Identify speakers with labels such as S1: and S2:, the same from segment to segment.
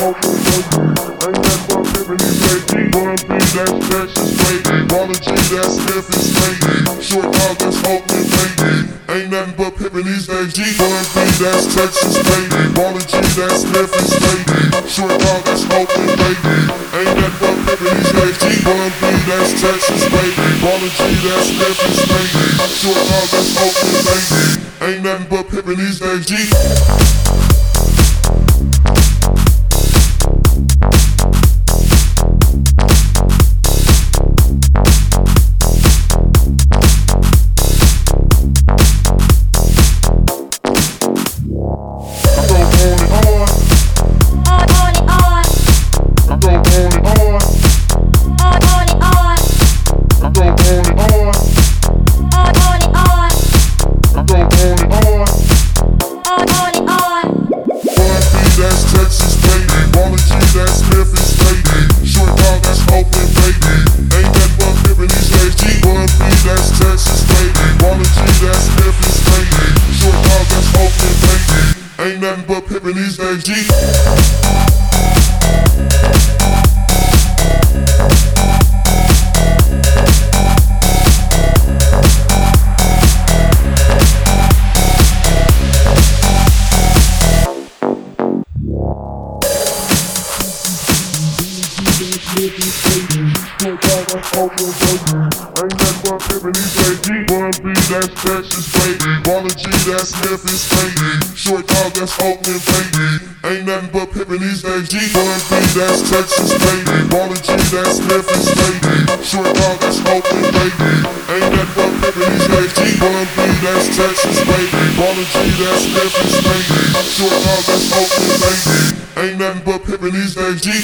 S1: smoking baby. Ain't nothing but pimpin' these ladies. Bun B, that's Texas baby. Baller G, that's Memphis baby. Short dog, that's Oakland baby. Ain't nothing but pimpin' these days. Bun B, that's Texas baby. Baller G, that's Memphis baby. Short dog, that's Oakland baby. Ain't nothing but pimpin' these days. Bun B, that's Texas baby. Baller G, that's Memphis baby. Short dog, that's Oakland baby. Ain't nothing but pimpin' these days. Ain't nothing but pimpin' these days, G. Ain't nothing but pimpin' these days, G. Bun B, that's Texas baby. Baller G, that's Memphis baby. Short dog, that's Oakland baby. Ain't nothing but pimpin' these days, G. Bun B, that's Texas baby. Baller G, that's Memphis baby. Short dog, that's Oakland baby. Ain't nothing but pimpin' these days, G. Bun B, that's Texas baby. Baller G, that's Memphis baby. Short dog, that's Oakland baby. Ain't nothing but pimpin' these days, G.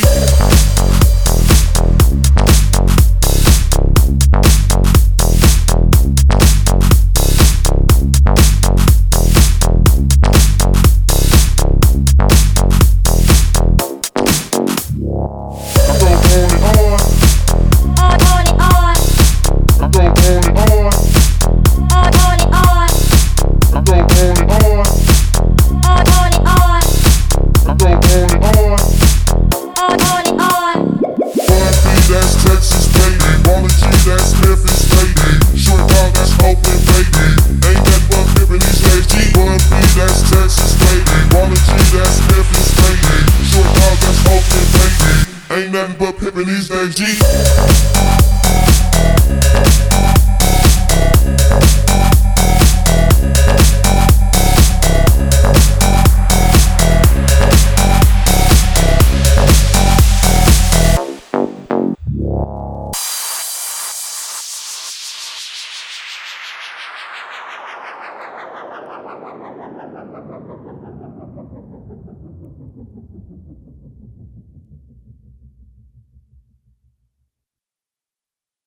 S1: Ain't nothing but pimpin' these days, G.